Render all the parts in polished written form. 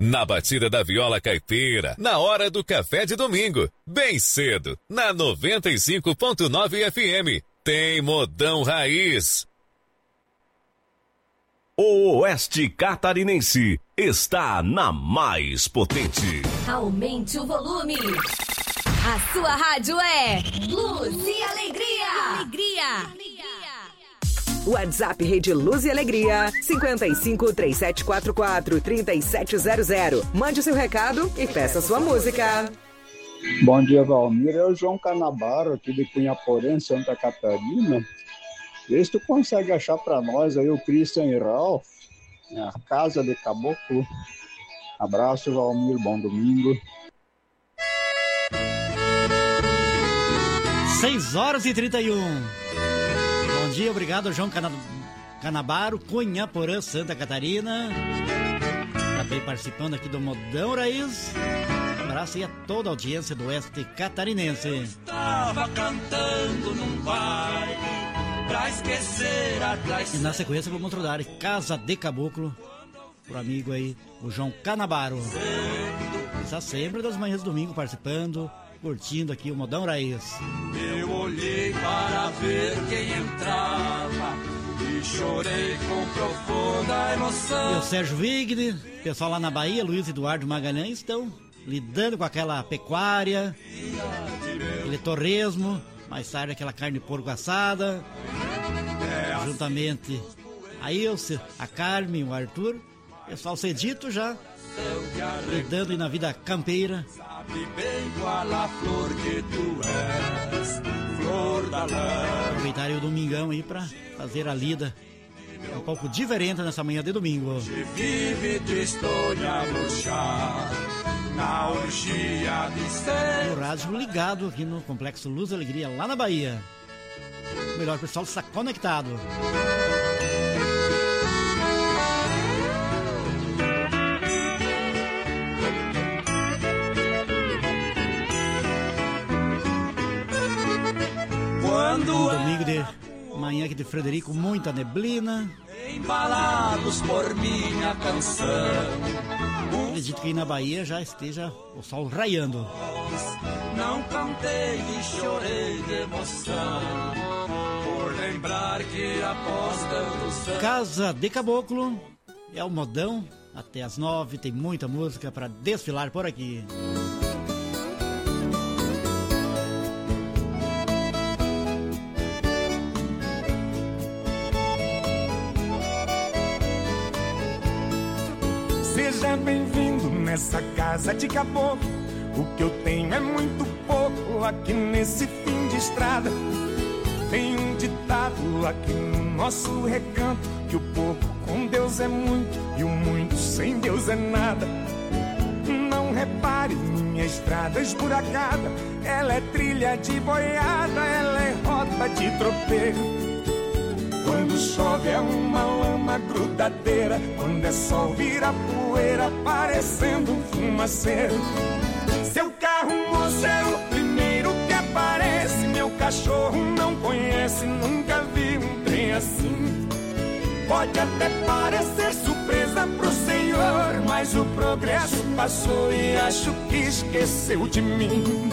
Na batida da viola caipira, na hora do café de domingo, bem cedo, na 95.9 FM, tem Modão Raiz. O Oeste Catarinense está na mais potente. Aumente o volume. A sua rádio é Luz e Alegria. WhatsApp Rede Luz e Alegria, 55 3744 3700. Mande seu recado e peça sua música. Bom dia, Valmir. É o João Canabaro, aqui de Cunhaporém, Santa Catarina. Vê se tu consegue achar para nós aí o Christian e Ralph, a Casa de Caboclo. Abraço, Valmir. Bom domingo. 6h31. Bom dia, obrigado, João Canabaro, Cunhaporã, Santa Catarina. Também participando aqui do Modão Raiz. Um abraço aí a toda a audiência do Oeste Catarinense. Estava cantando num baile pra esquecer a traição. E na sequência vamos rodar Casa de Caboclo pro amigo aí, o João Canabaro. Está sempre das manhãs de domingo participando, curtindo aqui o Modão Raiz. Eu olhei para ver quem entrava e chorei com profunda emoção. E o Sérgio Vigni, pessoal lá na Bahia, Luiz Eduardo Magalhães, estão lidando com aquela pecuária, aquele torresmo, mais tarde aquela carne de porco assada, juntamente a Ilse, a Carmen, o Arthur, pessoal cedito já, lidando aí na vida campeira. Sabe bem qual a flor que tu és, flor da lã. Aproveitar aí o domingão aí pra fazer a lida um pouco diferente nessa manhã de domingo. Vive tristonha murchar na orgia de ser. O rádio ligado aqui no Complexo Luz e Alegria, lá na Bahia. O melhor pessoal está conectado. Domingo de manhã aqui de Frederico, muita neblina. Embalados por minha canção. Acredito que aí na Bahia já esteja o sol raiando. Não cantei e chorei de emoção por lembrar que após tantos anos. Casa de Caboclo é o modão. Até às 9 tem muita música para desfilar por aqui. Seja bem-vindo nessa casa de caboclo. O que eu tenho é muito pouco aqui nesse fim de estrada. Tem um ditado aqui no nosso recanto, que o pouco com Deus é muito e o muito sem Deus é nada. Não repare minha estrada esburacada, ela é trilha de boiada, ela é rota de tropeiro. Quando chove é uma lama grudadeira, quando é sol vira poeira, parecendo um fumaceiro. Seu carro, moço, é o primeiro que aparece. Meu cachorro não conhece, nunca vi um trem assim. Pode até parecer surpresa pro senhor, mas o progresso passou e acho que esqueceu de mim.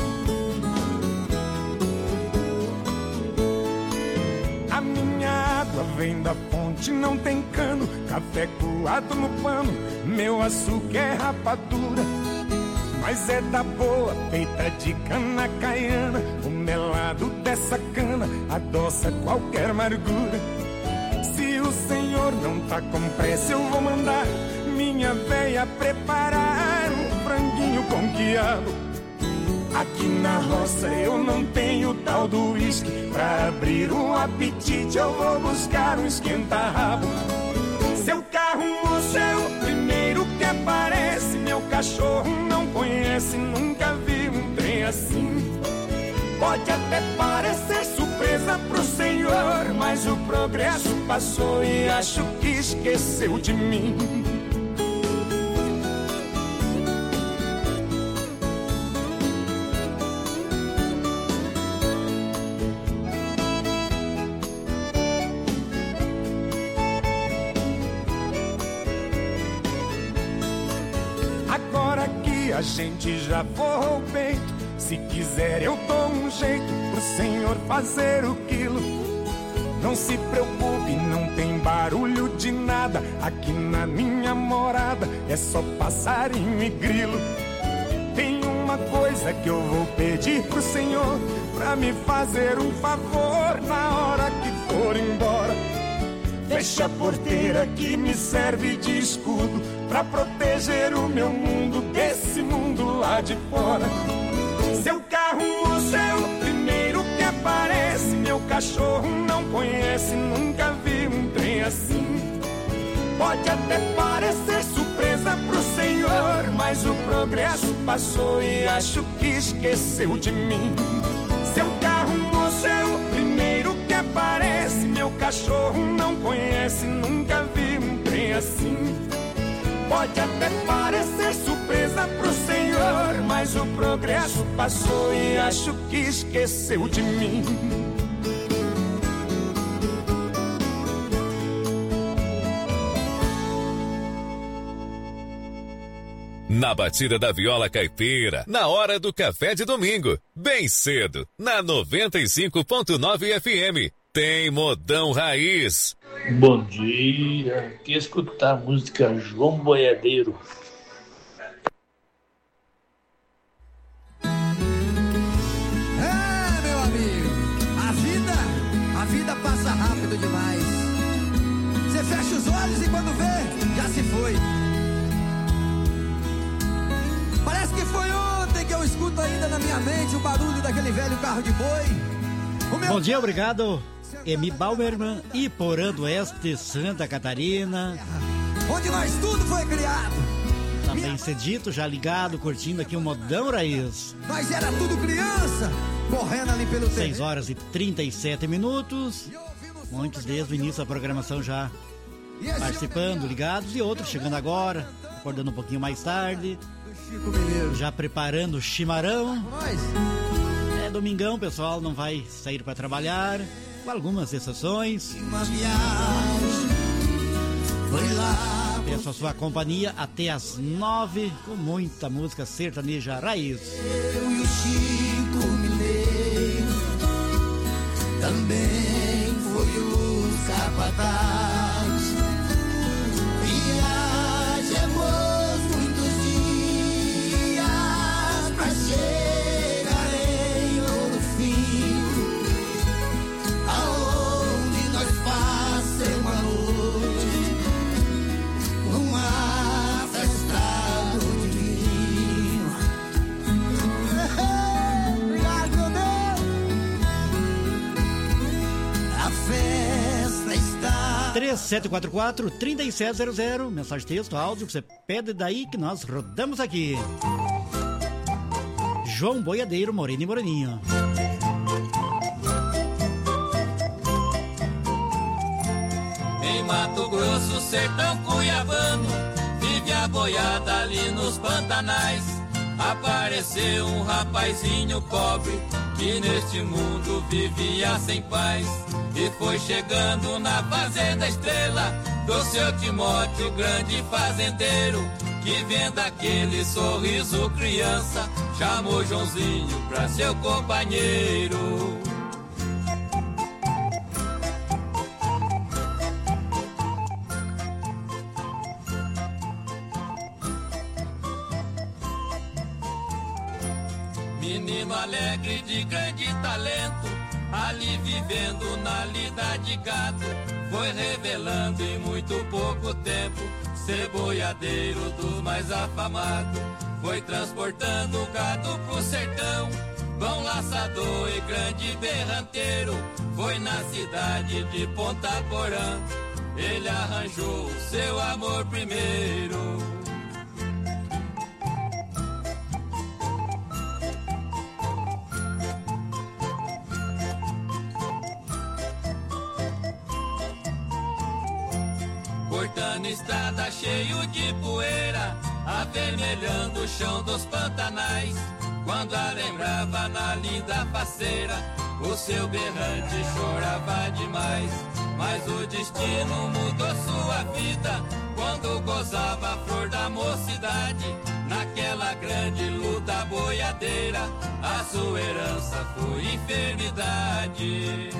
A minha água vem da fonte, não tem cano, café coado no pano, meu açúcar é rapadura. Mas é da boa, feita de cana caiana, o melado dessa cana adoça qualquer amargura. Se o senhor não tá com pressa, eu vou mandar minha véia preparar um franguinho com quiabo. Aqui na roça eu não tenho tal do uísque, pra abrir um apetite eu vou buscar um esquenta-rabo. Seu carro, moço, é o primeiro que aparece. Meu cachorro não conhece, nunca vi um trem assim. Pode até parecer surpresa pro senhor, mas o progresso passou e acho que esqueceu de mim. a gente já forrou o peito. Se quiser eu dou um jeito pro senhor fazer o quilo. Não se preocupe, não tem barulho de nada. Aqui na minha morada é só passarinho e grilo. Tem uma coisa que eu vou pedir pro senhor, pra me fazer um favor na hora que for embora. Fecha a porteira que me serve de escudo, pra proteger o meu mundo desse mundo lá de fora. Seu carro, moço, é o primeiro que aparece. Meu cachorro não conhece, nunca vi um trem assim. Pode até parecer surpresa pro senhor, mas o progresso passou e acho que esqueceu de mim. Seu carro, moço, é o primeiro que aparece. Meu cachorro não conhece, nunca vi um trem assim. Pode até parecer surpresa pro senhor, mas o progresso passou e acho que esqueceu de mim. Na batida da viola caipira, na hora do café de domingo, bem cedo, na 95.9 FM, tem Modão Raiz. Bom dia, quer escutar a música João Boiadeiro? É, meu amigo, a vida passa rápido demais. Você fecha os olhos e quando vê, já se foi. Parece que foi ontem que eu escuto ainda na minha mente o barulho daquele velho carro de boi. Bom dia, obrigado. Emi Baumerman, Iporã do Oeste, Santa Catarina. Onde nós tudo foi criado. Também cedito, já ligado, curtindo aqui o Modão Raiz. Nós era tudo criança, correndo ali pelo 6 horas e 37 minutos. Muitos desde o início da programação já participando, ligados, e outros chegando agora, acordando um pouquinho mais tarde. Já preparando o chimarrão. É domingão, o pessoal não vai sair para trabalhar, com algumas exceções. Peço a sua companhia até as 9, com muita música sertaneja raiz. Eu e o Chico Mineiro, também foi o capataz. Viajamos muitos dias pra chegar em Ouro Fino, aonde nós passamos a noite numa festa do vinho. Obrigado, meu Deus. A festa está 3744-3700, mensagem texto, áudio, que você pede daí que nós rodamos aqui. João Boiadeiro, Moreno e Moreninho. Em Mato Grosso, sertão cuiabano, vive a boiada ali nos pantanais. Apareceu um rapazinho pobre que neste mundo vivia sem paz. E foi chegando na fazenda Estrela do seu Timóteo, grande fazendeiro, que vendo aquele sorriso criança, chamou Joãozinho pra seu companheiro. Menino alegre de grande talento, ali vivendo na lida de gado, foi revelando em muito pouco tempo ser boiadeiro dos mais afamados. Foi transportando gado pro sertão, bom laçador e grande berranteiro. Foi na cidade de Ponta Porã, ele arranjou seu amor primeiro. Cortando estrada cheio de poeira, avermelhando o chão dos pantanais. Quando a lembrava na linda faceira, o seu berrante chorava demais. Mas o destino mudou sua vida quando gozava a flor da mocidade. Naquela numa grande luta boiadeira, a sua herança foi enfermidade.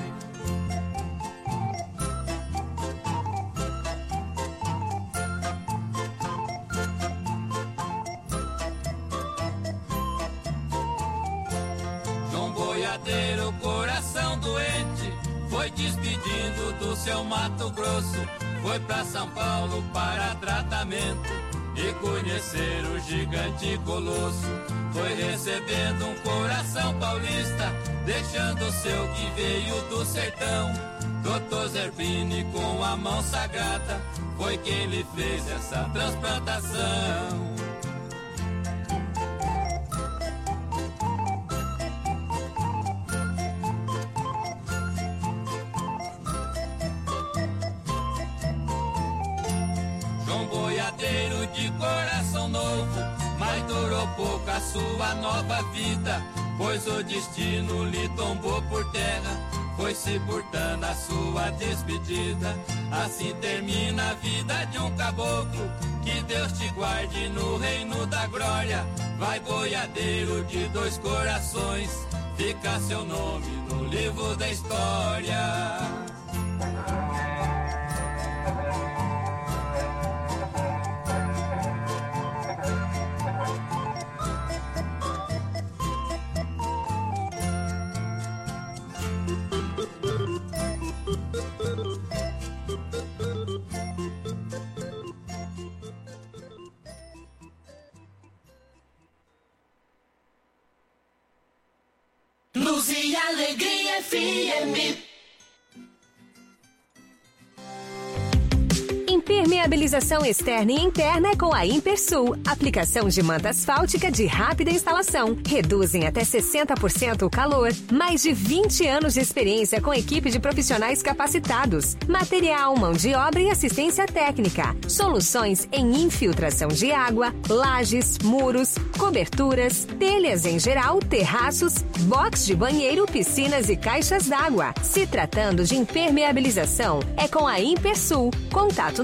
João Boiadeiro, coração doente, foi despedindo do seu Mato Grosso, foi pra São Paulo para tratamento e conhecer o gigante colosso. Foi recebendo um coração paulista, deixando o seu que veio do sertão. Doutor Zerbini, com a mão sagrada, foi quem lhe fez essa transplantação. De coração novo, mas durou pouco a sua nova vida, pois o destino lhe tombou por terra, foi sepultando a sua despedida. Assim termina a vida de um caboclo, que Deus te guarde no reino da glória. Vai boiadeiro de dois corações, fica seu nome no livro da história. Luz e Alegria FM. Impermeabilização externa e interna é com a Impersul. Aplicação de manta asfáltica de rápida instalação. Reduzem até 60% o calor. Mais de 20 anos de experiência com equipe de profissionais capacitados. Material, mão de obra e assistência técnica. Soluções em infiltração de água, lajes, muros, coberturas, telhas em geral, terraços, box de banheiro, piscinas e caixas d'água. Se tratando de impermeabilização, é com a Impersul. Contato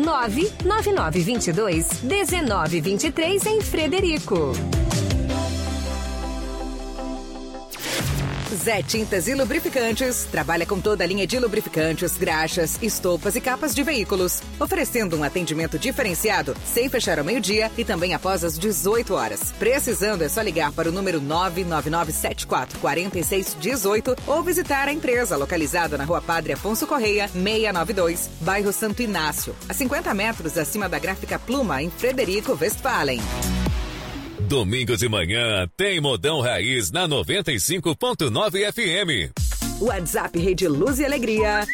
99922-1923 em Frederico. Zé Tintas e Lubrificantes trabalha com toda a linha de lubrificantes, graxas, estopas e capas de veículos, oferecendo um atendimento diferenciado sem fechar ao meio-dia e também após as 18 horas. Precisando é só ligar para o número 999744618 ou visitar a empresa localizada na Rua Padre Afonso Correia, 692, bairro Santo Inácio, a 50 metros acima da Gráfica Pluma, em Frederico, Westphalen. Domingo de manhã tem Modão Raiz na 95.9 FM. WhatsApp Rede Luz e Alegria,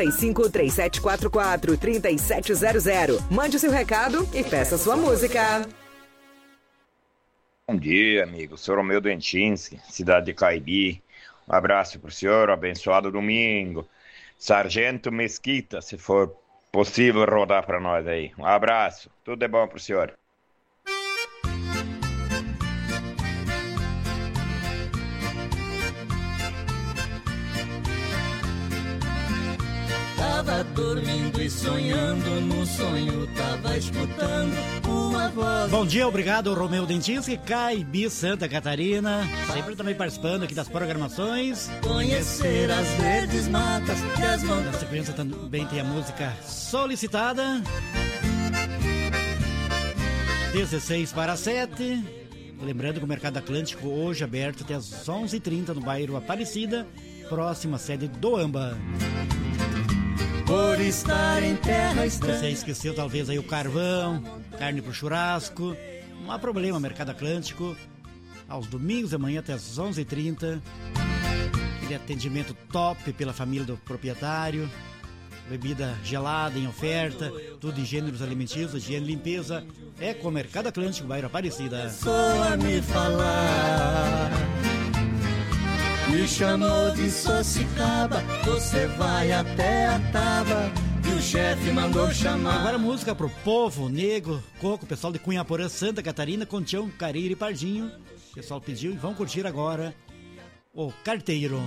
5537443700. Mande seu recado e peça sua música. Bom dia, amigo. Sou Romeu Dentinski, cidade de Caibi. Um abraço pro senhor, abençoado domingo. Sargento Mesquita, se for possível rodar para nós aí. Um abraço, tudo de bom pro senhor. Tava dormindo e sonhando, no sonho tava escutando uma voz. Bom dia, obrigado, Romeu Dentinski, Caibi, Santa Catarina. Sempre também participando aqui das programações. Conhecer as verdes matas e as montanhas. Na sequência também tem a música solicitada. 16:07. Lembrando que o Mercado Atlântico hoje aberto até as 11h30 no bairro Aparecida, próxima sede do AMBA. Por estar em terra estranha. Você esqueceu talvez aí o carvão, carne pro churrasco. Não há problema, Mercado Atlântico. Aos domingos de manhã até as 11h30. Aquele atendimento top pela família do proprietário. Bebida gelada em oferta. Tudo em gêneros alimentícios, higiene e limpeza. É com o Mercado Atlântico, bairro Aparecida. Só a me falar. Me chamou de Socicaba, você vai até a Taba e o chefe mandou chamar. Agora música pro povo, Nego, Coco, pessoal de Cunhaporã, Santa Catarina, Contião, Careira e Pardinho. O pessoal pediu e vão curtir agora o Carteiro.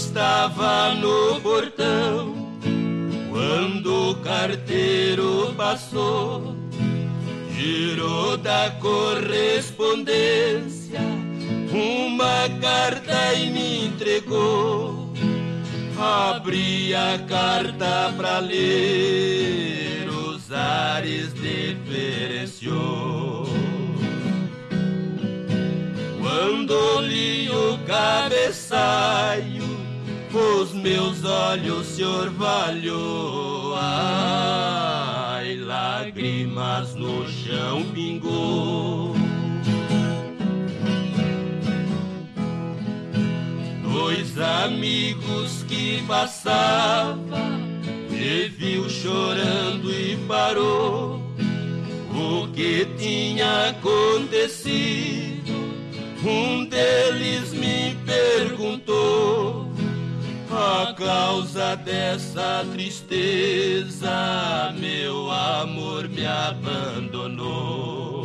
estava no portão quando o carteiro passou, girou da correspondência uma carta e me entregou. Abri a carta pra ler, os ares diferenciou. Quando li o cabeçalho, os meus olhos se orvalhou. Ai, lágrimas no chão pingou. Dois amigos que passavam me viu chorando e parou. O que tinha acontecido? Um deles me perguntou. A causa dessa tristeza, meu amor me abandonou.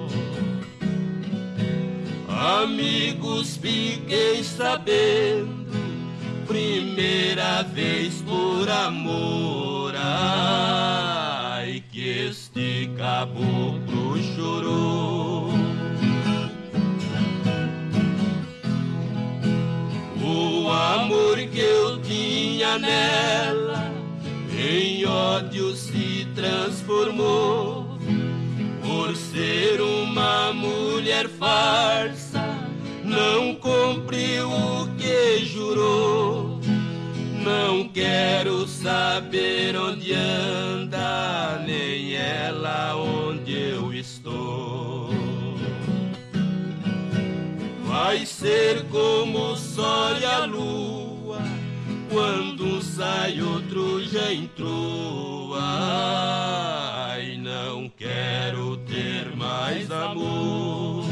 Amigos, fiquei sabendo, primeira vez por amor, ai, que este caboclo chorou. O amor que eu tinha nela em ódio se transformou. Por ser uma mulher farsa, não cumpriu o que jurou. Não quero saber onde anda, nem ela onde eu estou. Vai ser como o sol e a lua, quando um sai outro já entrou. Ai, não quero ter mais amor.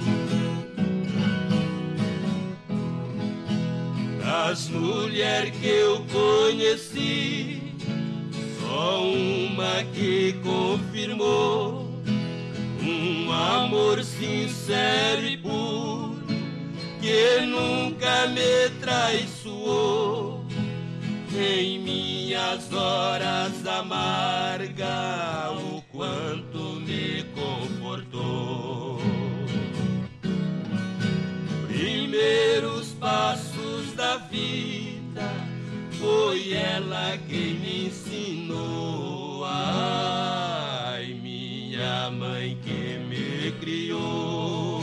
Das mulheres que eu conheci, só uma que confirmou um amor sincero e puro, que nunca me traiçoou. Em minhas horas amargas, o quanto me confortou. Primeiros passos da vida, foi ela quem me ensinou. Ai, minha mãe que me criou.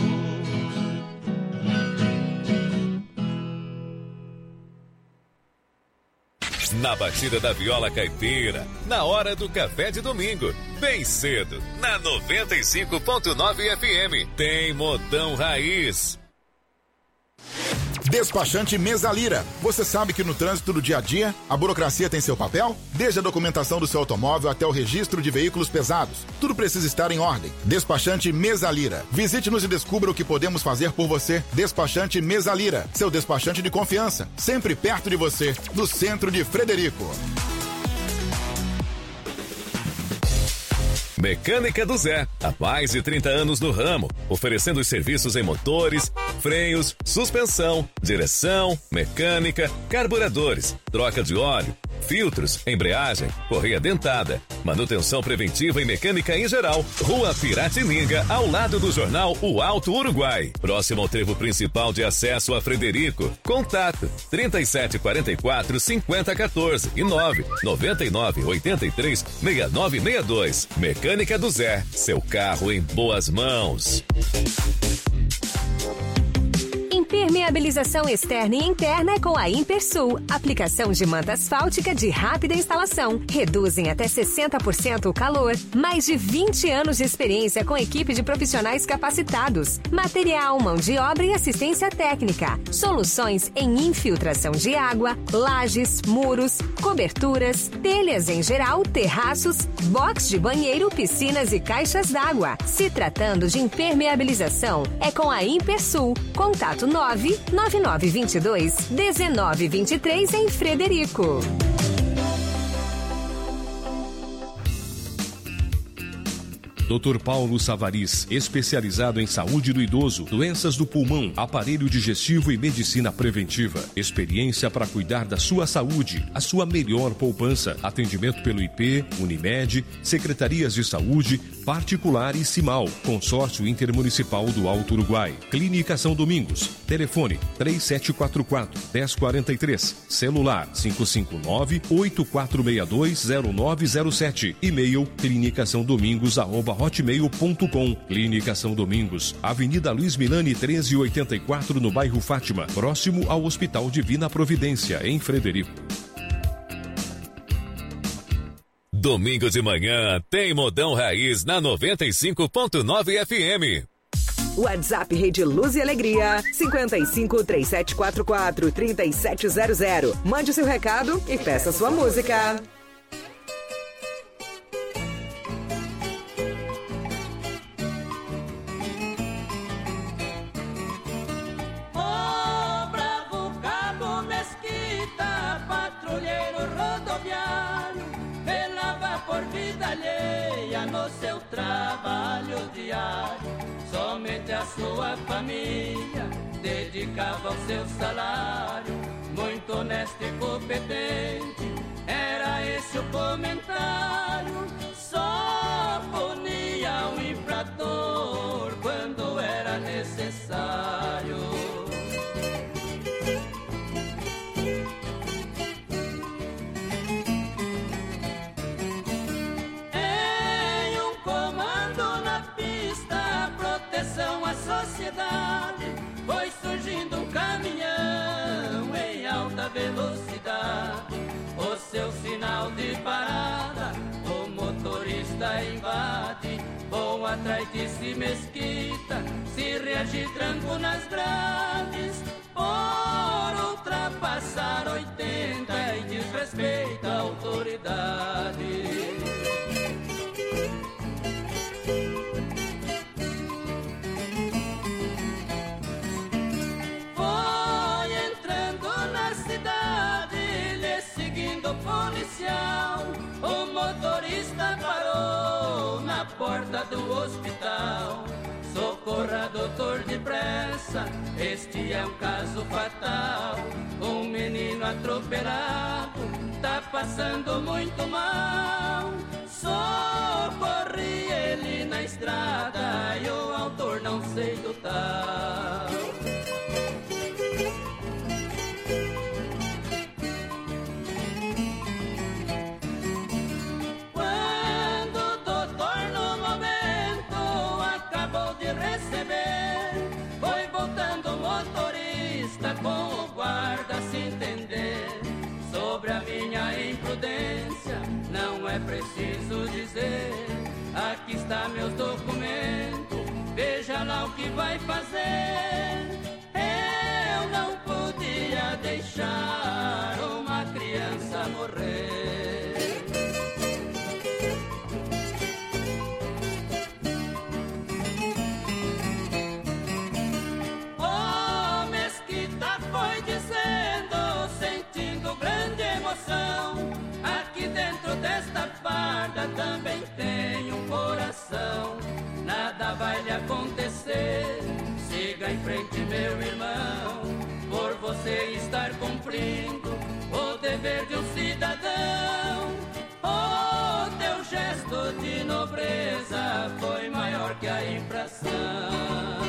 Na batida da viola caipira, na hora do café de domingo, bem cedo, na 95.9 FM, tem Modão Raiz. Despachante Mesalira. Você sabe que no trânsito do dia a dia, a burocracia tem seu papel? Desde a documentação do seu automóvel até o registro de veículos pesados. Tudo precisa estar em ordem. Despachante Mesalira. Visite-nos e descubra o que podemos fazer por você. Despachante Mesalira. Seu despachante de confiança. Sempre perto de você. Do centro de Frederico. Mecânica do Zé, há mais de 30 anos no ramo, oferecendo os serviços em motores, freios, suspensão, direção, mecânica, carburadores, troca de óleo, filtros, embreagem, correia dentada, manutenção preventiva e mecânica em geral. Rua Piratininga, ao lado do jornal O Alto Uruguai, próximo ao trevo principal de acesso a Frederico. Contato 3744-5014 e 99983-6962. Mecânica do Zé, seu carro em boas mãos. Impermeabilização externa e interna é com a Impersul. Aplicação de manta asfáltica de rápida instalação. Reduzem até 60% o calor. Mais de 20 anos de experiência com equipe de profissionais capacitados. Material, mão de obra e assistência técnica. Soluções em infiltração de água, lajes, muros, coberturas, telhas em geral, terraços, box de banheiro, piscinas e caixas d'água. Se tratando de impermeabilização, é com a Impersul. Contato 99922-1923 em Frederico. Dr. Paulo Savariz, especializado em saúde do idoso, doenças do pulmão, aparelho digestivo e medicina preventiva. Experiência para cuidar da sua saúde, a sua melhor poupança. Atendimento pelo IP, Unimed, Secretarias de Saúde, Particular e Cimal. Consórcio Intermunicipal do Alto Uruguai. Clínica São Domingos. Telefone 3744-1043. Celular 559-8462-0907. E-mail clinicasaodomingos@hotmail.com. Clínica São Domingos, Avenida Luiz Milani 1384, no bairro Fátima, próximo ao Hospital Divina Providência, em Frederico. Domingo de manhã tem Modão Raiz na 95.9 FM. WhatsApp Rede Luz e Alegria, 55-3744-3700. Mande seu recado e peça sua música. No seu trabalho diário, somente a sua família dedicava o seu salário. Muito honesto e competente, era esse o comentário. Só punia o infrator quando era necessário. Foi surgindo um caminhão em alta velocidade. O seu sinal de parada, o motorista invade. Vou atrás de si mesquita, se reagir tranco nas grades. Por ultrapassar 80 e desrespeita a autoridade. O motorista parou na porta do hospital. Socorra, doutor, depressa, este é um caso fatal. Um menino atropelado tá passando muito mal. Socorri ele na estrada e o autor não sei do tal. Com o guarda se entender sobre a minha imprudência, não é preciso dizer. Aqui está meus documentos, veja lá o que vai fazer. Eu não podia deixar uma criança morrer. Aqui dentro desta farda também tem um coração. Nada vai lhe acontecer, siga em frente, meu irmão. Por você estar cumprindo o dever de um cidadão. O teu gesto de nobreza foi maior que a infração.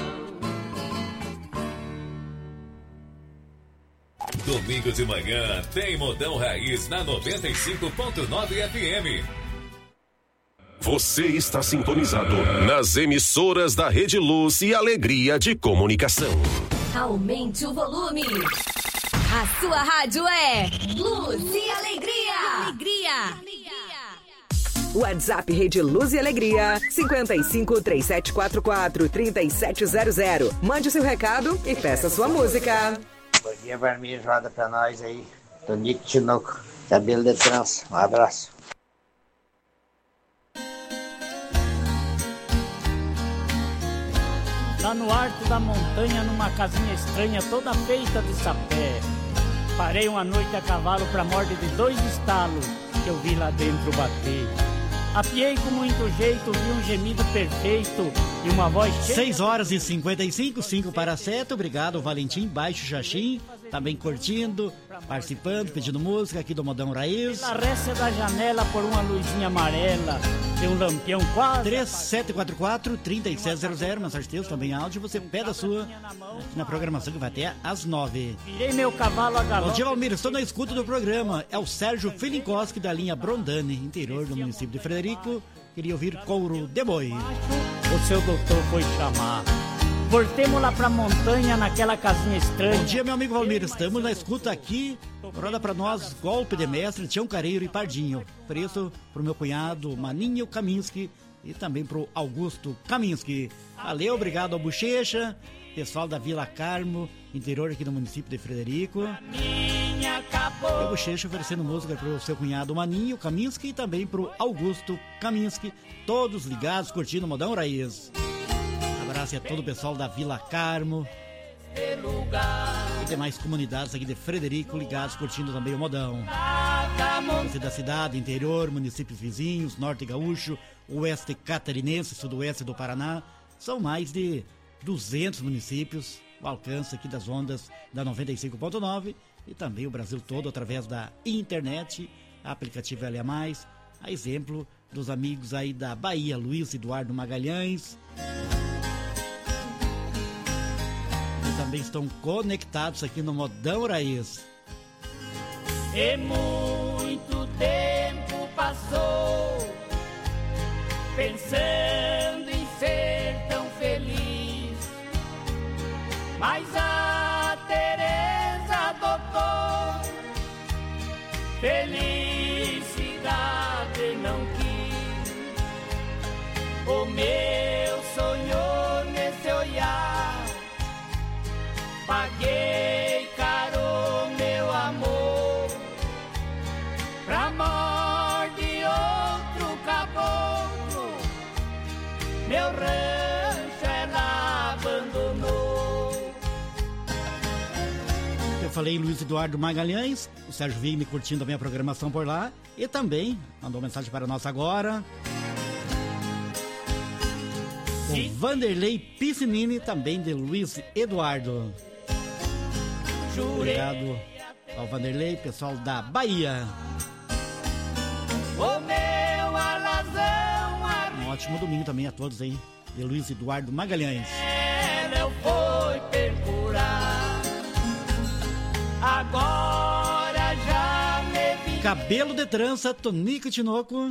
Domingo de manhã tem Modão Raiz na 95.9 FM. Você está sintonizado nas emissoras da Rede Luz e Alegria de Comunicação. Aumente o volume. A sua rádio é Luz e Alegria. WhatsApp Rede Luz e Alegria, 55-3744-3700. Mande seu recado e peça sua música. Bom dia, Varminha, roda pra nós aí. Tonico Tinoco, cabelo de trança. Um abraço. Lá no alto da montanha, numa casinha estranha, toda feita de sapé. Parei uma noite a cavalo pra morte de 2 estalos que eu vi lá dentro bater. Apiei com muito jeito, vi um gemido perfeito e uma voz cheia... 6 horas e 55, 5 para 7. Obrigado, Valentim Baixo Xaxim. Também curtindo, participando, pedindo música aqui do Modão Raiz. Na récia da janela por uma luzinha amarela, tem um lampião quase... 3744-3700, mensagem texto, também áudio. Você pede a sua aqui na programação que vai até às 9. Virei meu cavalo a galope. Bom dia, Valmir. Estou na escuta do programa. É o Sérgio Filinkoski, da linha Brondane, interior do município de Frederico. Queria ouvir Couro de Boi. O seu doutor foi chamar. Voltemos lá pra montanha, naquela casinha estranha. Bom dia, meu amigo Valmir. Estamos na escuta aqui. Roda pra nós, Golpe de Mestre, Tião Careiro e Pardinho. Preço pro meu cunhado Maninho Kaminski e também pro Augusto Kaminski. Valeu, obrigado ao Bochecha, pessoal da Vila Carmo, interior aqui do município de Frederico. E o Bochecha oferecendo música pro seu cunhado Maninho Kaminski e também pro Augusto Kaminski. Todos ligados, curtindo o Modão Raiz. Abraço a todo o pessoal da Vila Carmo e demais comunidades aqui de Frederico ligados, curtindo também o Modão. Você da cidade, interior, municípios vizinhos, norte gaúcho, oeste catarinense, sudoeste do Paraná. São mais de 200 municípios, o alcance aqui das ondas da 95.9 e também o Brasil todo através da internet, aplicativo LA+, a exemplo dos amigos aí da Bahia, Luiz Eduardo Magalhães. Também estão conectados aqui no Modão Raiz. E muito tempo passou pensando em ser tão feliz, mas a Teresa adotou felicidade não quis. O meu sonho nesse olhar, paguei caro meu amor pra amor de outro caboclo. Meu rancho ela abandonou. Eu falei em Luiz Eduardo Magalhães, o Sérgio Vigne curtindo também a programação por lá e também mandou mensagem para nós agora. O Vanderlei Piscinini, também de Luiz Eduardo. Obrigado ao Vanderlei, pessoal da Bahia. O meu alazão, um ótimo domingo também a todos aí, de Luiz Eduardo Magalhães. Eu fui perfurar, agora já me vi. Cabelo de trança, Tonico Tinoco.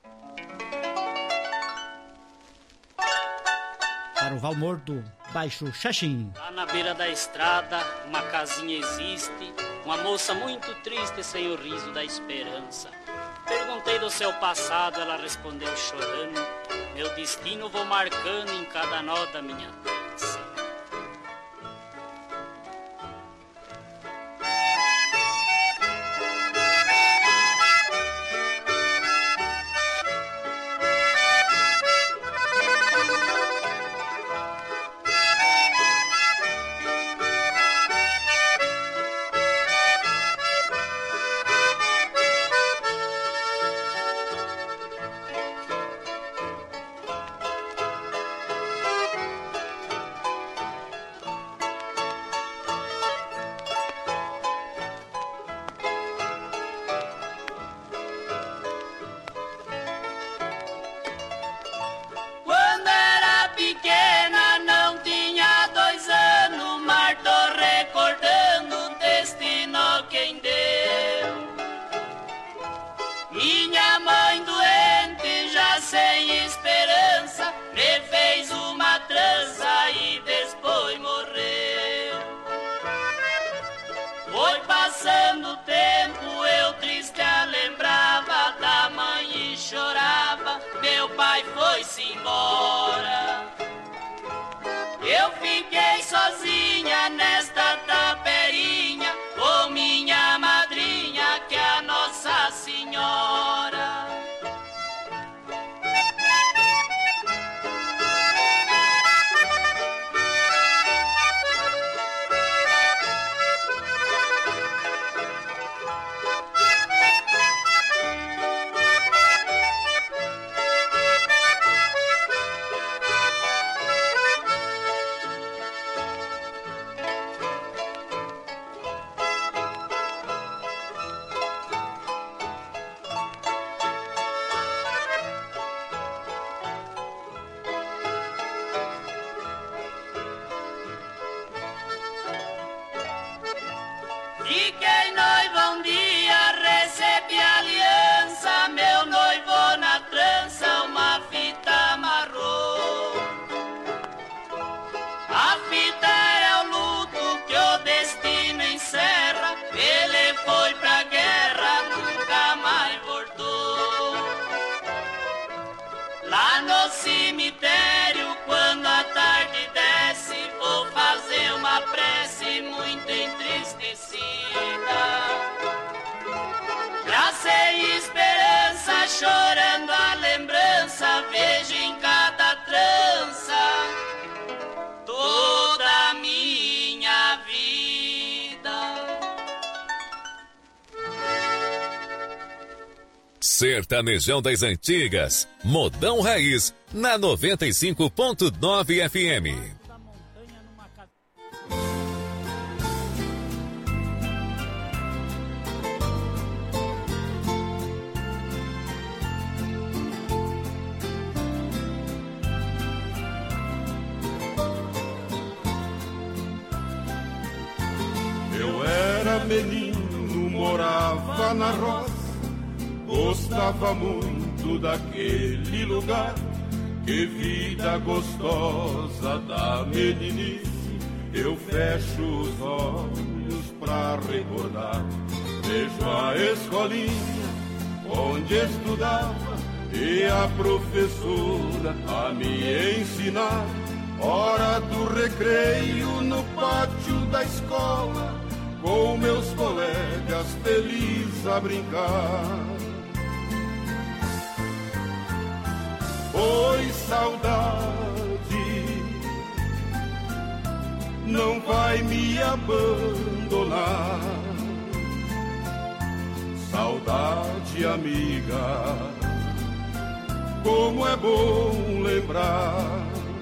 Para o Valmor do Baixo Xaxim. Lá na beira da estrada, uma casinha existe, uma moça muito triste sem o riso da esperança. Perguntei do seu passado, ela respondeu chorando: meu destino vou marcando em cada nó da minha dança. foi-se embora. Eu fiquei sozinha nesta taperinha, com minha madrinha, que é a Nossa Senhora. Fiquei noiva um dia, recebi aliança, meu noivo na trança uma fita amarrou. A fita é o luto que o destino encerra, ele foi pra guerra, nunca mais voltou. Lá no cemitério, quando a tarde desce, vou fazer uma prece muito entristecida. Já sem esperança, chorando a lembrança, vejo em cada trança toda a minha vida. Sertanejão das Antigas, Modão Raiz, na 95.9 FM. Menino, morava na roça, gostava muito daquele lugar. Que vida gostosa da meninice, eu fecho os olhos pra recordar. Vejo a escolinha onde estudava e a professora a me ensinar. Hora do recreio no pátio da escola, com meus colegas felizes a brincar. Oi, saudade, não vai me abandonar. Saudade, amiga, como é bom lembrar.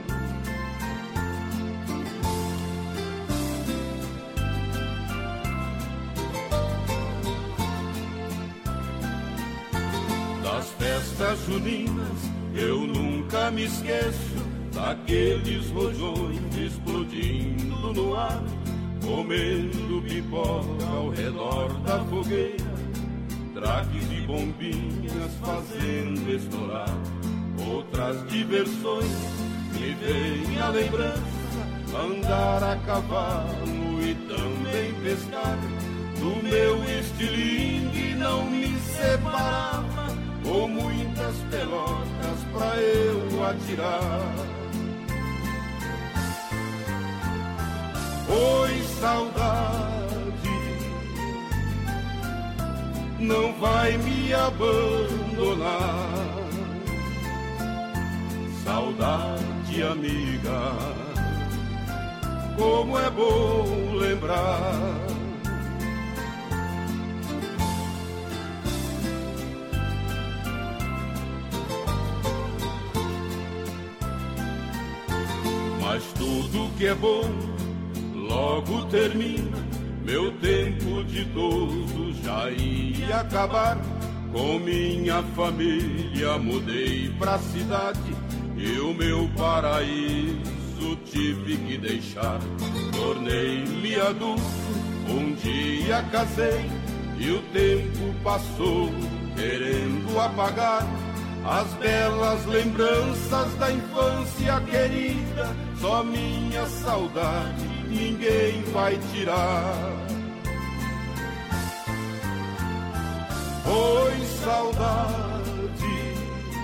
Das festas juninas eu nunca me esqueço daqueles rojões explodindo no ar, comendo pipoca ao redor da fogueira, traques e bombinhas fazendo estourar. Outras diversões me vem a lembrança, andar a cavalo e também pescar. Do meu estilingue não me separava, com muitas pelotas pra eu atirar. Oi, saudade, não vai me abandonar. Saudade, amiga, como é bom lembrar. Mas tudo que é bom logo termina. Meu tempo de idoso já ia acabar. Com minha família mudei pra cidade e o meu paraíso tive que deixar. Tornei-me adulto, um dia casei e o tempo passou querendo apagar as belas lembranças da infância querida. Só minha saudade ninguém vai tirar. Oi, saudade,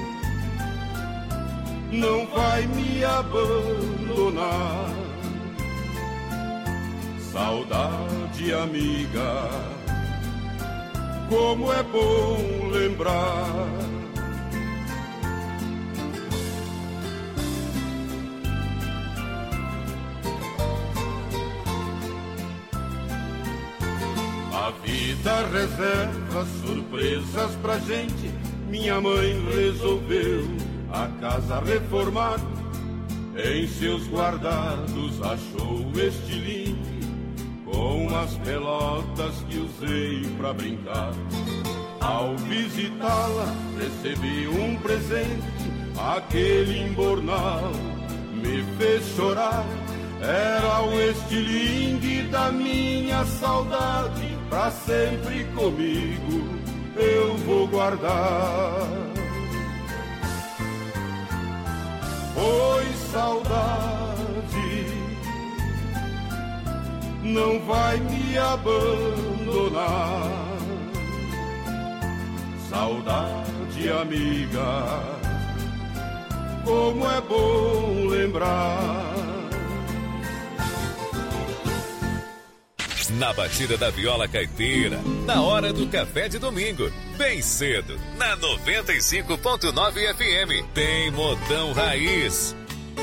não vai me abandonar. Saudade, amiga, como é bom lembrar. A vida reserva surpresas pra gente. Minha mãe resolveu a casa reformar. Em seus guardados achou estilingue com as pelotas que usei pra brincar. Ao visitá-la recebi um presente, aquele embornal me fez chorar. Era o estilingue da minha saudade, pra sempre comigo eu vou guardar. Pois saudade não vai me abandonar. Saudade amiga, como é bom lembrar. Na batida da viola caipira, na hora do café de domingo, bem cedo, na 95.9 FM, tem Modão Raiz.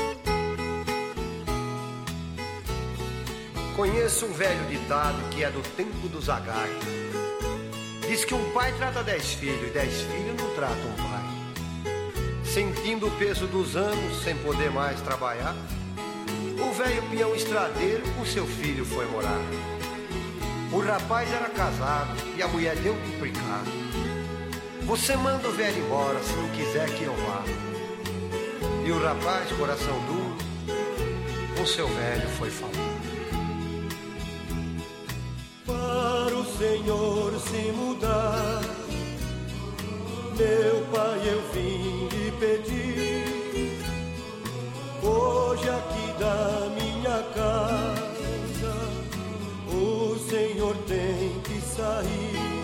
Conheço um velho ditado que é do tempo do Zagai. Diz que um pai trata 10 filhos e 10 filhos não tratam um pai. Sentindo o peso dos anos sem poder mais trabalhar, o velho peão estradeiro com seu filho foi morar. O rapaz era casado e a mulher deu duplicado. Você manda o velho embora se não quiser que eu vá. E o rapaz, coração duro, com seu velho foi falar. Para o Senhor se mudar, meu pai, eu vim lhe pedir. Hoje aqui da minha casa o Senhor tem que sair.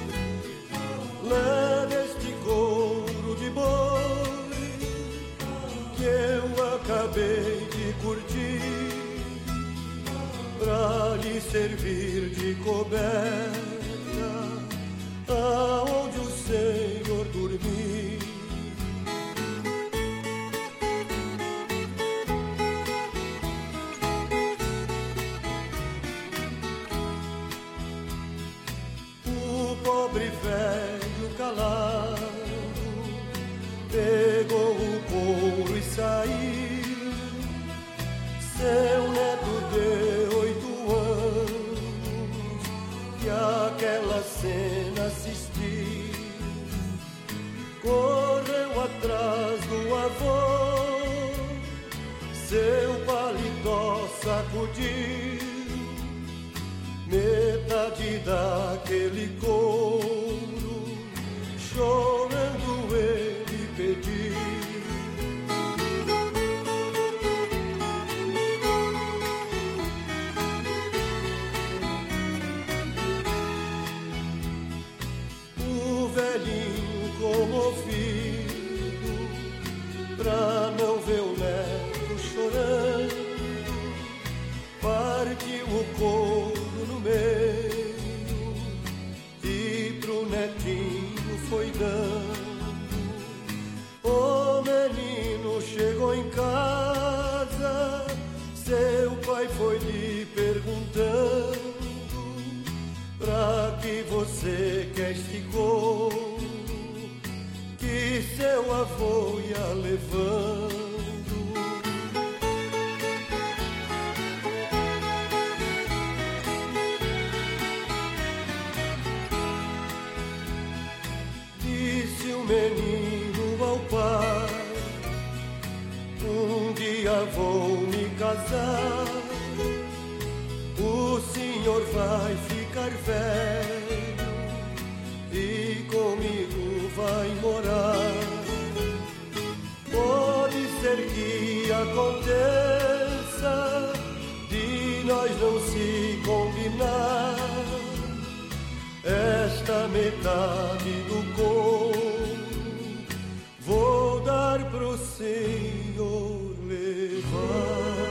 Leve este couro de boi que eu acabei de curtir, pra lhe servir de coberta aonde o Senhor dormir. Pobre velho calado pegou o couro e saiu. Seu neto de 8 anos que aquela cena assistiu, correu atrás do avô, seu paletó sacudiu. Metade daquele couro, chorando ele pediu. O velhinho comovido, pra não ver o neto chorando, partiu o couro no meio e pro netinho foi dando. O menino chegou em casa, seu pai foi lhe perguntando: pra que você quer este couro que seu avô ia levando? Menino ao pai: um dia vou me casar, o senhor vai ficar velho e comigo vai morar. Pode ser que aconteça de nós não se combinar, esta metade do corpo vou dar pro Senhor levar.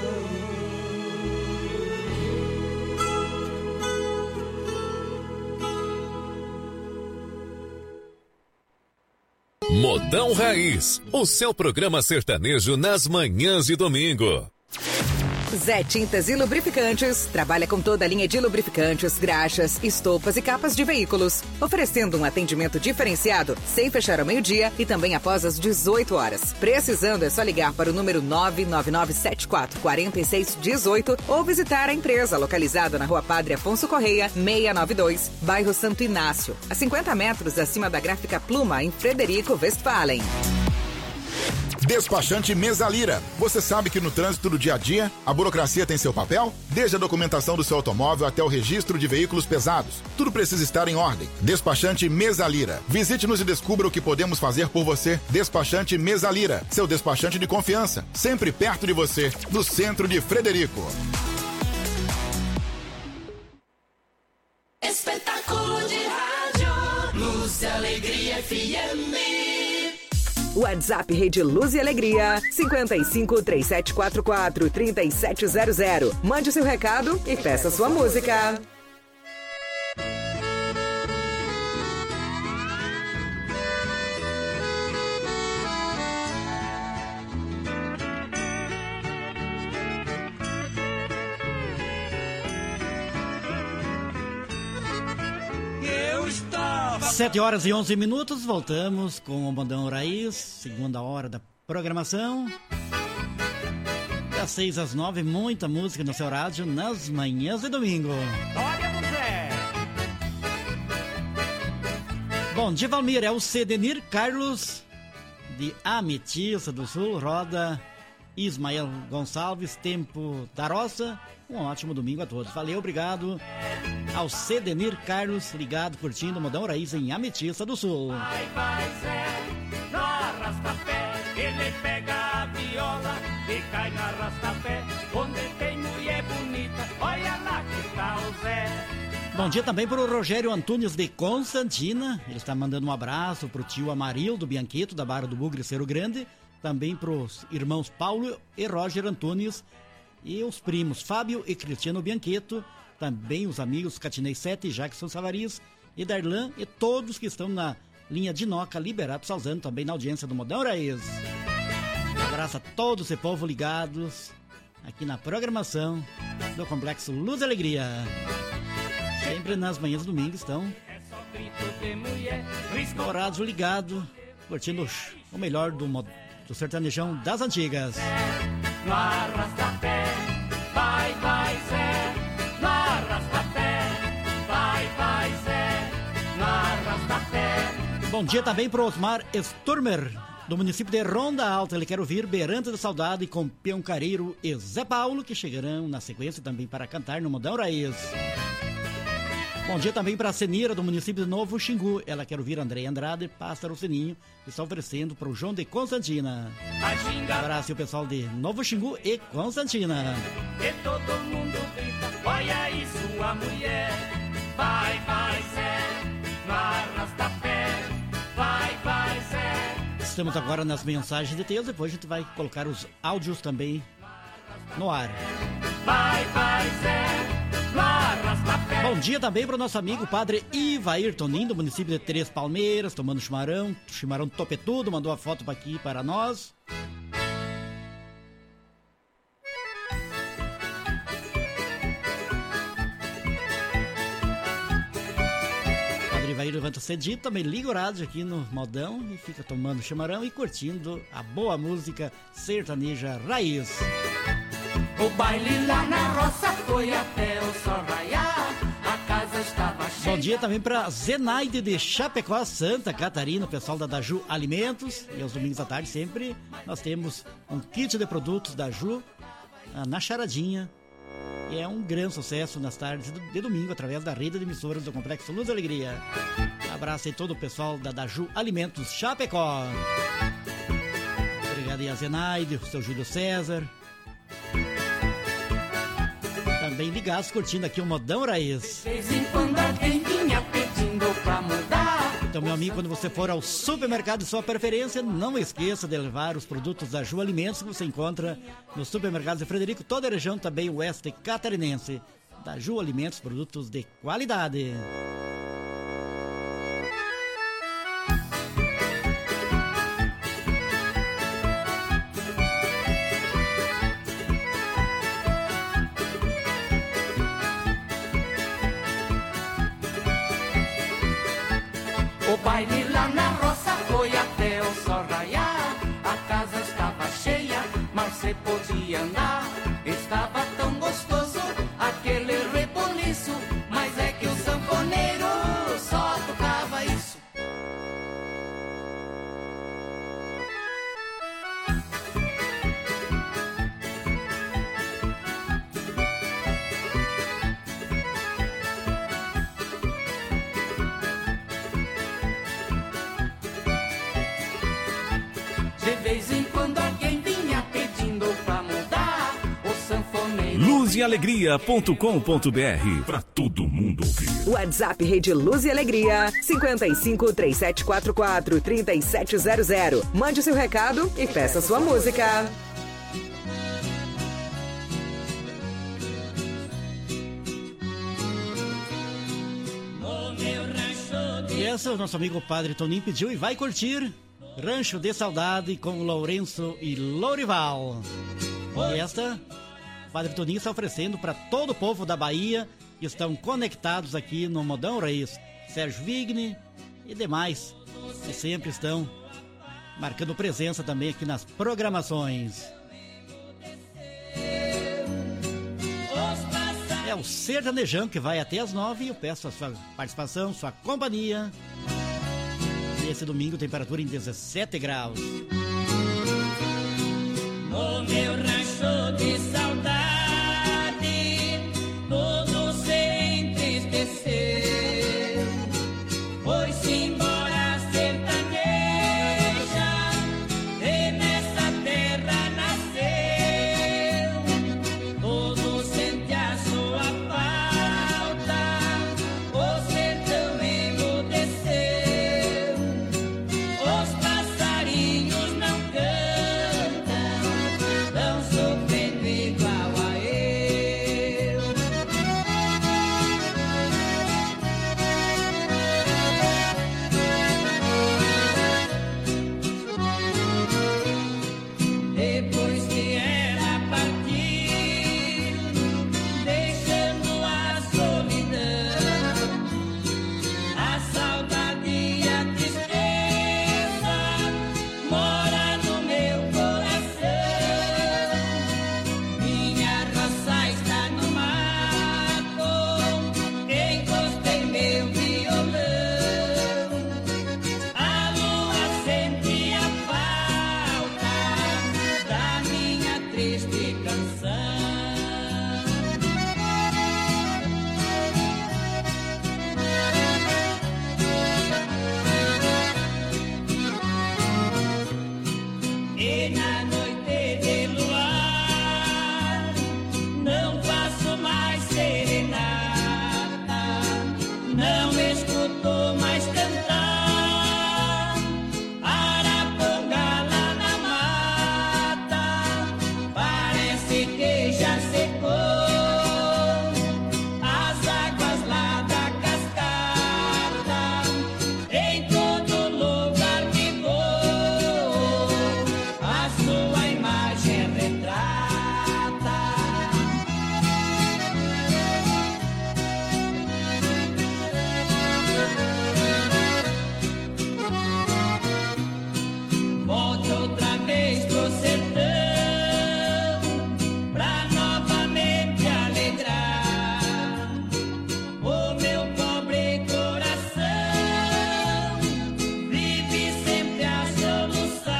Modão Raiz, o seu programa sertanejo nas manhãs de domingo. Zé Tintas e Lubrificantes trabalha com toda a linha de lubrificantes, graxas, estopas e capas de veículos, oferecendo um atendimento diferenciado, sem fechar ao meio-dia e também após as 18 horas. Precisando, é só ligar para o número 999744618 ou visitar a empresa localizada na Rua Padre Afonso Correia, 692, bairro Santo Inácio, a 50 metros acima da Gráfica Pluma, em Frederico Westphalen. Despachante Mesalira. Você sabe que no trânsito do dia a dia, a burocracia tem seu papel? Desde a documentação do seu automóvel até o registro de veículos pesados. Tudo precisa estar em ordem. Despachante Mesalira. Visite-nos e descubra o que podemos fazer por você. Despachante Mesalira. Seu despachante de confiança. Sempre perto de você. Do centro de Frederico. Espetáculo de rádio, Luz e Alegria FM. WhatsApp Rede Luz e Alegria, 55 3744 3700. Mande seu recado e peça sua música. Sete horas e 11 minutos, voltamos com o Modão Raiz, segunda hora da programação. Das 6 às 9, muita música no seu rádio nas manhãs de domingo. Olha, José! Bom dia, Valmir, é o Cedenir Carlos de Ametista do Sul, roda Ismael Gonçalves, Tempo da Roça. Um ótimo domingo a todos. Valeu, obrigado ao Cedenir Carlos, ligado, curtindo o Modão Raiz em Ametista do Sul. Vai, Zé, no arrastapé, ele pega a viola e cai no arrastapé, onde tem mulher bonita, olha lá que tá o Zé. Bom dia também para o Rogério Antunes de Constantina, ele está mandando um abraço para o tio Amarildo Bianqueto, da Barra do Bugre, Cerro Grande, também para os irmãos Paulo e Roger Antunes, e os primos Fábio e Cristiano Bianqueto, também os amigos Catinei 7, Jackson Savariz e Darlan, e todos que estão na linha de Noca, Liberato Salzano, também na audiência do Modão Raiz. Um abraço a todos esse povo ligados aqui na programação do Complexo Luz e Alegria. Sempre nas manhãs do domingo estão no rádio ligado, curtindo o melhor do sertanejão das antigas. No arrastapé, vai, Zé. No arrastapé, vai, Zé. No arrastapé. Bom dia também para o Osmar Sturmer, do município de Ronda Alta. Ele quer ouvir Beranta da Saudade com Peão Careiro e Zé Paulo, que chegarão na sequência também para cantar no Modão Raiz. Bom dia também para a Senira, do município de Novo Xingu. Ela quer ouvir André Andrade, Pássaro Sininho, que está oferecendo para o João de Constantina. Um abraço ao pessoal de Novo Xingu e Constantina. E todo mundo grita, olha isso, a mulher. Vai, Zé, no arrastapé. Vai, Zé. Estamos agora nas mensagens de texto, depois a gente vai colocar os áudios também no ar. Vai, Zé. Bom dia também para o nosso amigo Padre Ivair Toninho, do município de Três Palmeiras, tomando chimarrão topetudo, mandou a foto aqui para nós. Padre Ivair levanta cedinho, também liga o rádio aqui no Modão e fica tomando chimarrão e curtindo a boa música sertaneja raiz. O baile lá na roça foi até o sol raiar, a casa estava cheia. Bom dia também para Zenaide de Chapecó, Santa Catarina, o pessoal da Daju Alimentos. E aos domingos à tarde sempre nós temos um kit de produtos da Ju na charadinha. E é um grande sucesso nas tardes de domingo através da rede de emissoras do Complexo Luz e Alegria. Abraço aí todo o pessoal da Daju Alimentos Chapecó. Obrigado aí a Zenaide, o seu Júlio César. Também ligados, curtindo aqui o Modão Raiz. De vez em quando alguém vinha pedindo pra mudar. Então, meu amigo, quando você for ao supermercado de sua preferência, não esqueça de levar os produtos da Ju Alimentos, que você encontra nos supermercados de Frederico, toda a região, também o oeste catarinense. Da Ju Alimentos, produtos de qualidade. O baile lá na roça foi até o sol raiar, a casa estava cheia, mal se podia andar. Estava tão gostoso aquele reboliço, mas é que o sanfoneiro só tocava isso. vez em quando alguém vinha pedindo pra mudar o sanfoneiro. luzealegria.com.br, pra todo mundo ouvir. WhatsApp Rede Luz e Alegria 55 3744 3700. Mande seu recado e peça sua música. E essa o nosso amigo Padre Toninho pediu e vai curtir Rancho de Saudade com Lourenço e Lourival. E esta Padre Toninho está oferecendo para todo o povo da Bahia que estão conectados aqui no Modão Raiz. Sérgio Vigni e demais que sempre estão marcando presença também aqui nas programações. É o Sertanejão que vai até as 9 e eu peço a sua participação, sua companhia. Esse domingo, temperatura em 17 graus. No meu rancho de saudade, todo se entristeceu. Foi-se embora sertaneja, e nessa terra nasceu. Todo sente a sua falta, o sertão emudeceu. Os passarinhos não cantam, tão sofrendo igual a eu. Depois que ela partiu, deixando a solidão, a saudade e a tristeza mora no meu coração. Minha roça está no mato, encostei meu violão. A lua sente a falta da minha triste canção. E na noite de luar, não faço mais serenata, não escuto mais cantar araponga lá na mata. Parece que já secou as águas lá da cascata. Em todo lugar que vou, a sua imagem retrata. Volte outra vez pro sertão, pra novamente alegrar o meu pobre coração. Vive sempre a soluçar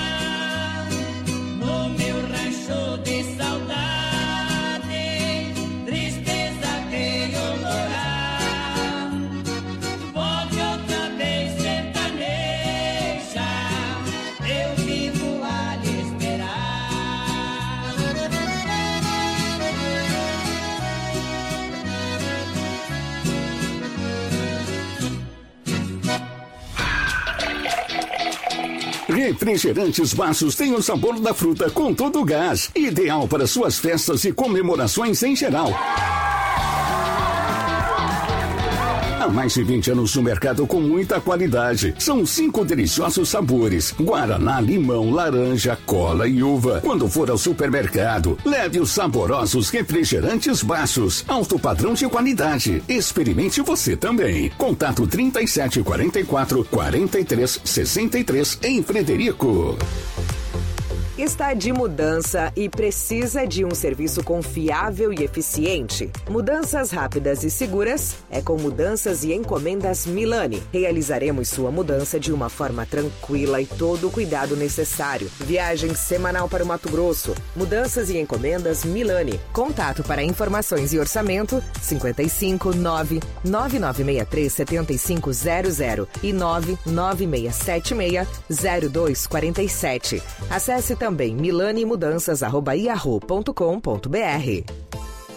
no meu rancho de saudade, tristeza veio morar. Volte outra vez sertaneja, eu vivo a lhe esperar. Refrigerantes Baços tem o sabor da fruta com todo o gás. Ideal para suas festas e comemorações em geral. Há mais de 20 anos no mercado com muita qualidade. São 5 deliciosos sabores: guaraná, limão, laranja, cola e uva. Quando for ao supermercado, leve os saborosos refrigerantes Baços. Alto padrão de qualidade. Experimente você também. Contato 3744 4363 em Frederico. Está de mudança e precisa de um serviço confiável e eficiente? Mudanças rápidas e seguras é com Mudanças e Encomendas Milani. Realizaremos sua mudança de uma forma tranquila e todo o cuidado necessário. Viagem semanal para o Mato Grosso. Mudanças e Encomendas Milani. Contato para informações e orçamento 55 9963 7500 e 996760247. Acesse também milanemudanças@yahoo.com.br.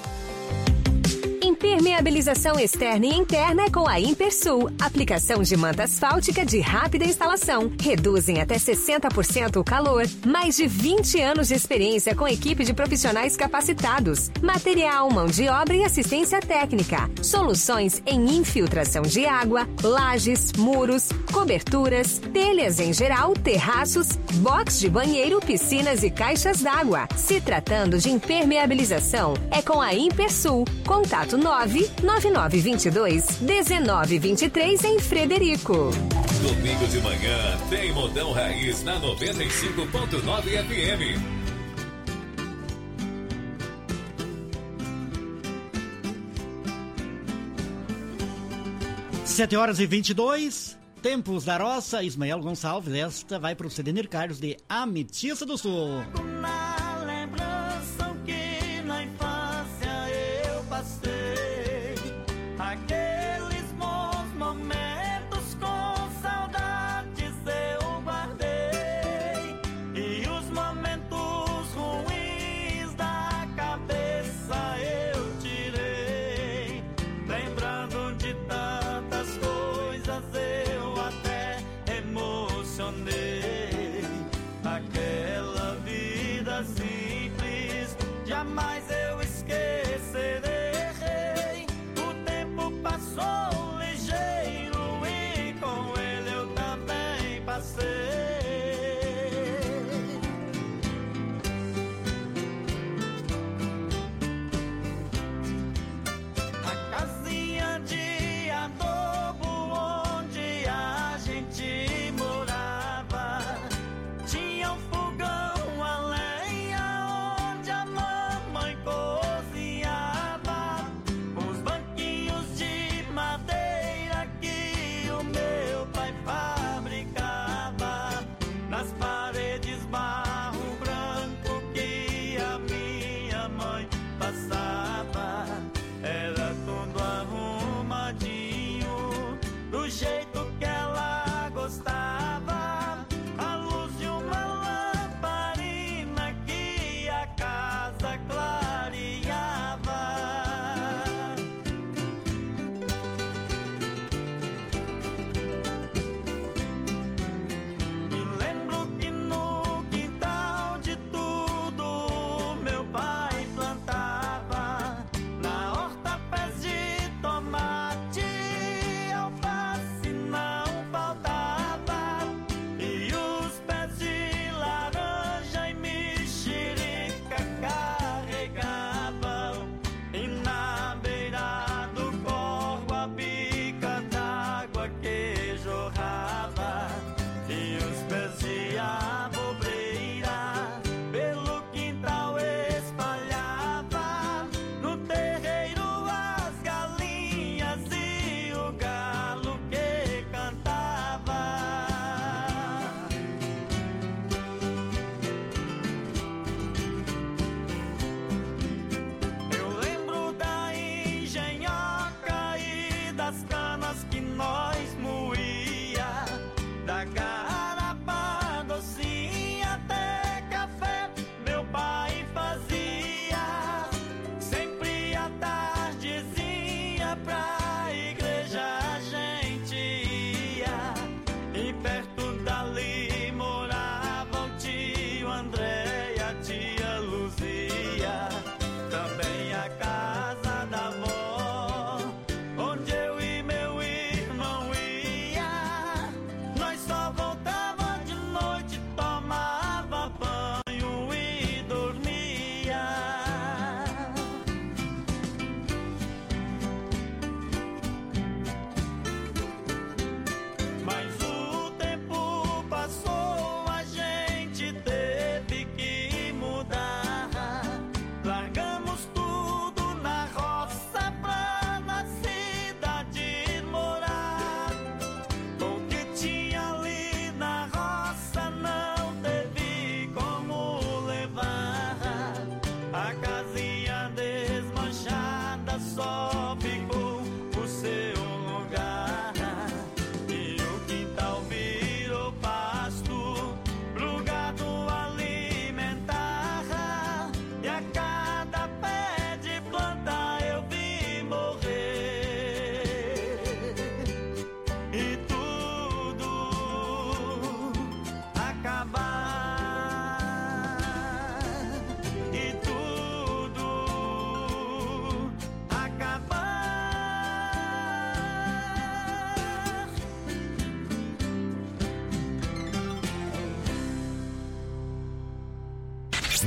Impermeabilização externa e interna é com a Impersul. Aplicação de manta asfáltica de rápida instalação. Reduzem até 60% o calor. Mais de 20 anos de experiência com equipe de profissionais capacitados. Material, mão de obra e assistência técnica. Soluções em infiltração de água, lajes, muros, coberturas, telhas em geral, terraços, box de banheiro, piscinas e caixas d'água. Se tratando de impermeabilização, é com a Impersul. Contato 99922-1923 em Frederico. Domingo de manhã tem Modão Raiz na 95.9 FM. Sete horas e 22, Tempos da Roça. Ismael Gonçalves, esta vai pro Sedenir Carlos de Ametista do Sul. Aqueles bons momentos com saudades eu guardei, e os momentos ruins da cabeça eu tirei. Lembrando de tantas coisas eu até emocionei. Aquela vida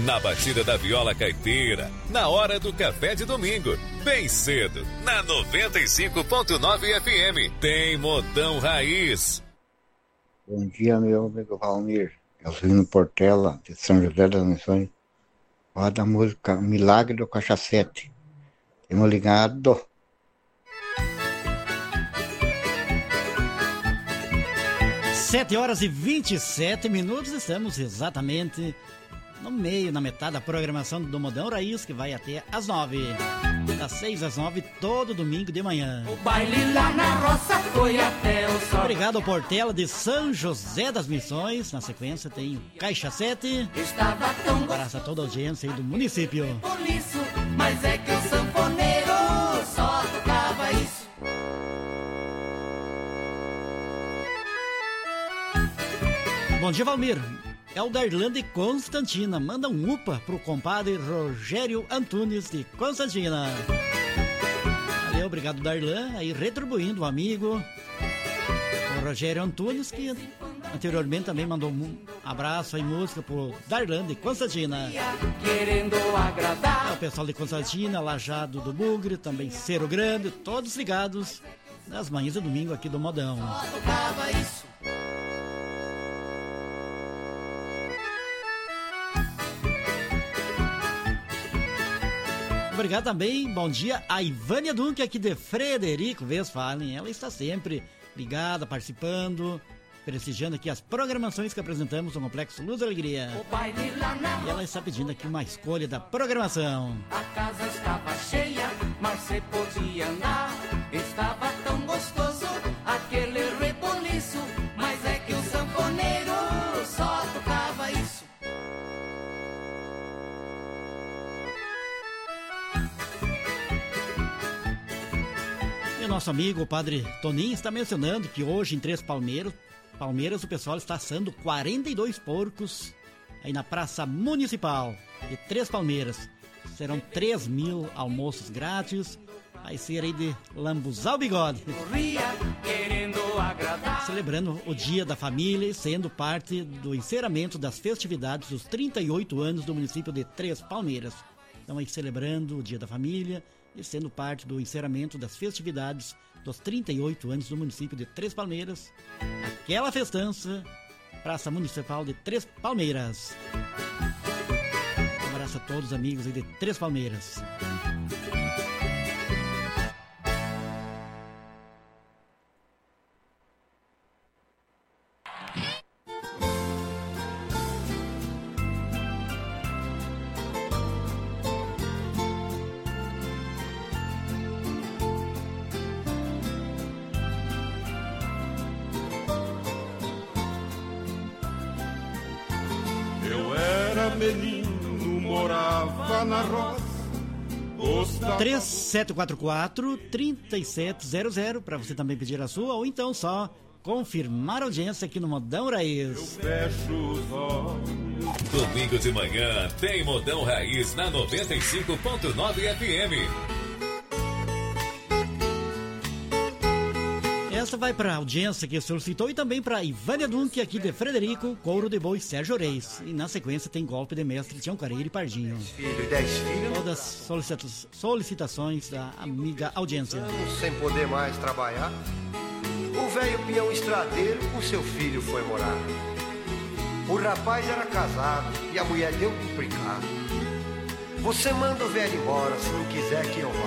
na batida da viola caipira, na hora do café de domingo, bem cedo, na 95.9 FM, tem Modão Raiz. Bom dia, meu amigo Valmir. Eu sou no Portela, de São José das Missões. Roda a música Milagre do Cachacete. Temos ligado. Sete horas e 27 minutos, estamos exatamente no meio, na metade da programação do Modão Raiz, que vai até às 9. Das 6 às 9, todo domingo de manhã. O baile lá na roça foi até o sol. Obrigado ao Portela de São José das Missões. Na sequência tem o Caixa 7. Estava tão abraço a toda a audiência aí do município. Por isso, mas é que o sanfoneiro só tocava isso. Bom dia, Valmir. É o Darlan de Constantina. Manda um upa pro compadre Rogério Antunes de Constantina. Valeu, obrigado, Darlan. Aí retribuindo o amigo, o Rogério Antunes, que anteriormente também mandou um abraço e música pro Darlan de Constantina. Querendo agradar. É o pessoal de Constantina, Lajado do Bugre, também Cerro Grande, todos ligados nas manhãs de domingo aqui do Modão. Só tocava isso. Obrigado também, bom dia a Ivânia Dunque aqui de Frederico Westphalen. Ela está sempre ligada, participando, prestigiando aqui as programações que apresentamos no Complexo Luz e Alegria. E ela está pedindo aqui uma escolha da programação. A casa estava cheia, mas você podia andar. Estava tão gostoso aquele reboliço, mas é que o sanfoneiro só tocava isso. E o nosso amigo, o padre Toninho, está mencionando que hoje em Três Palmeiras, o pessoal está assando 42 porcos aí na Praça Municipal de Três Palmeiras. Serão 3.000 almoços grátis. Vai ser aí de lambuzar o bigode. Celebrando o Dia da Família e sendo parte do encerramento das festividades dos 38 anos do município de Três Palmeiras. Então aí celebrando o Dia da Família e sendo parte do encerramento das festividades dos 38 anos do município de Três Palmeiras. Aquela festança, Praça Municipal de Três Palmeiras. Um abraço a todos os amigos aí de Três Palmeiras. Menino morava na roça. 3744-3700 para você também pedir a sua ou então só confirmar a audiência aqui no Modão Raiz. Fecho os olhos. Domingo de manhã tem Modão Raiz na 95.9 FM. Essa vai para a audiência que solicitou e também para Ivânia Dunque aqui de Frederico, Couro de Boi Sérgio Reis. E na sequência tem Golpe de Mestre Tião Careiro e Pardinho. Todas solicitações da amiga audiência. Sem poder mais trabalhar, o velho peão estradeiro com seu filho foi morar. O rapaz era casado e a mulher deu complicado. Você manda o velho embora, se não quiser que eu vá.